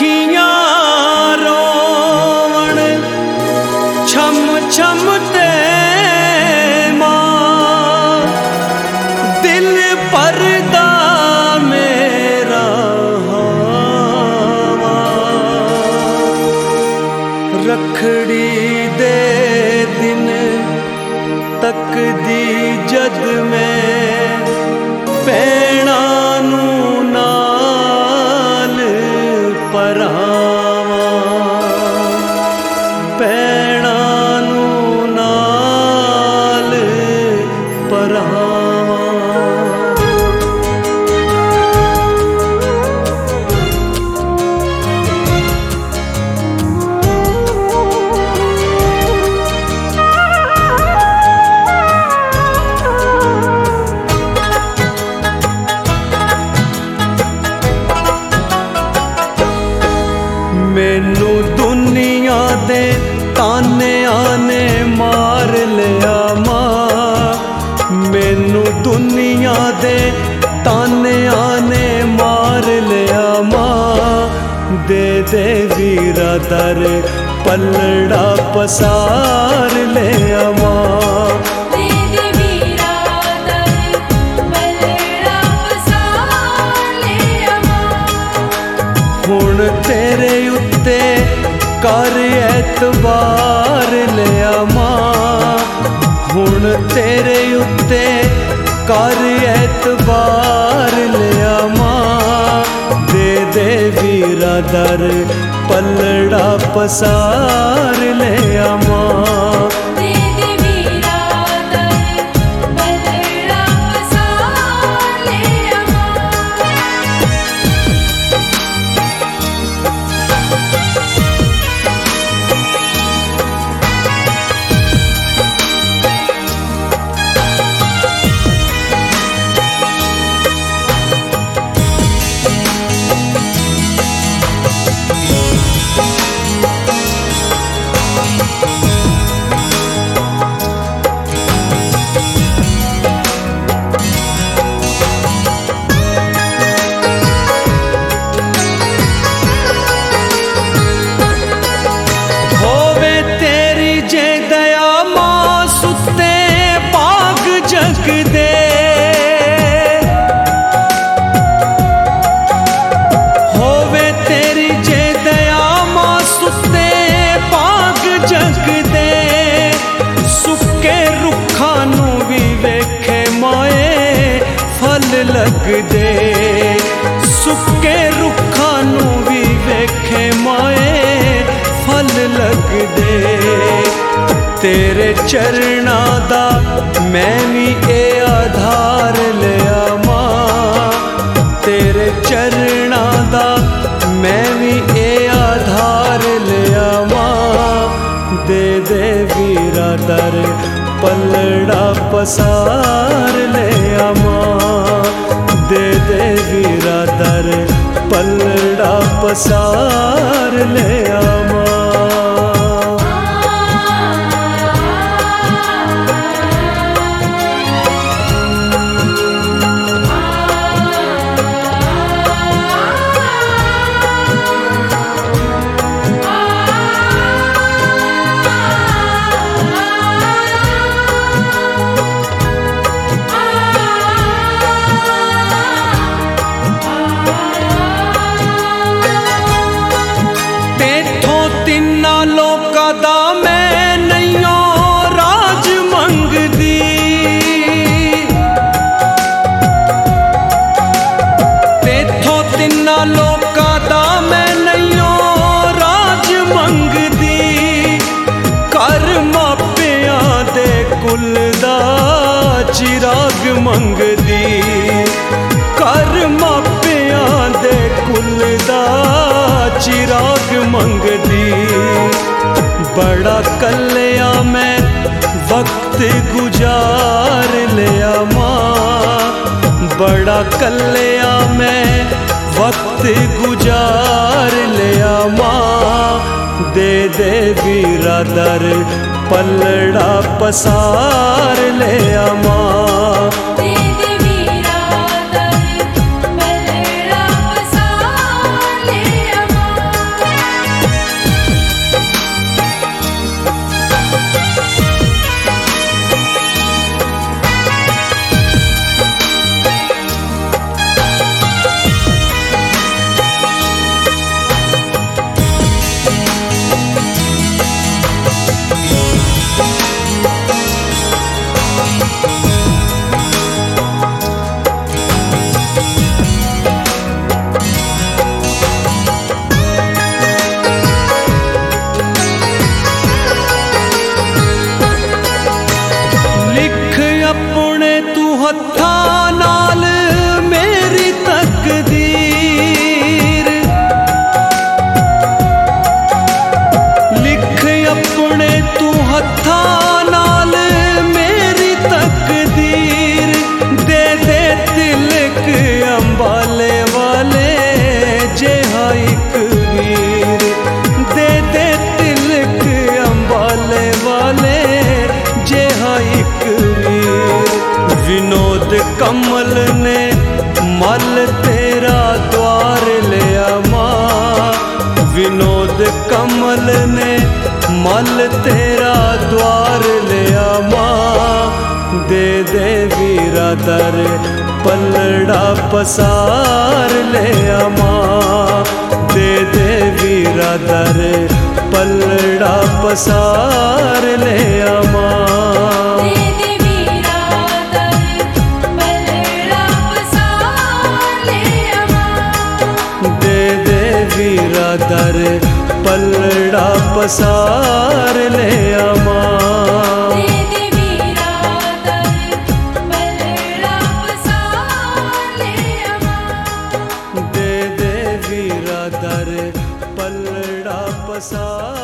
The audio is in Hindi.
अखियां रोवण छम छम ते मां दिल परदा मेरा हावा रखड़ी दे दिन तक दी जद में पैणा नू नाल परावा पैणा नू नाल परावा। मैनू दुनिया दे ताने आने मार लिया मां मैनू दुनिया दे ताने आने मार लिया मां दे दे वीरा दर पलड़ा पसार लिया मां हुण तेरे उत्ते कर एतबार लिया मां हुण तेरे उत्ते कर एतबार लिया मां दे दे वीरा दर पलड़ा पसार लिया मां होवे तेरी जे दया मां सुते पाग जग दे सुके रुखा नू भी वेखे माए फल लग दे सुके रुखा नू भी वेखे माए फल लग दे तेरे चरना दा मैं भी ए आधार लिया मां तेरे चरना दा मैं भी ए आधार लिया मां दे दे वीरा दर पलड़ा पसार लिया मां दे दे वीरा दर पलड़ा पसार लिया मां कुल दा चिराग मंगदी कर मापियां दे कुल दा चिराग मंगदी बड़ा कल्लिया मैं वक्त गुजार लिया मां बड़ा कल्लिया मैं वक्त गुजार लिया मां दे दे वीरा दर पलड़ा पसार लिया मां दे दे वीरा दर पलड़ा पसार लिया मां। कमल ने मल तेरा द्वार लिया माँ, विनोद कमल ने मल तेरा द्वार लिया माँ। दे दे वीरा दर पलड़ा पसार लिया माँ, दे दे वीरा दर पलड़ा पसार लिया माँ। दर पलड़ा पसार ले माँ, दे दे वीरा दर पलड़ा पसार ले माँ, दे दे वीरा दर पलड़ा पसार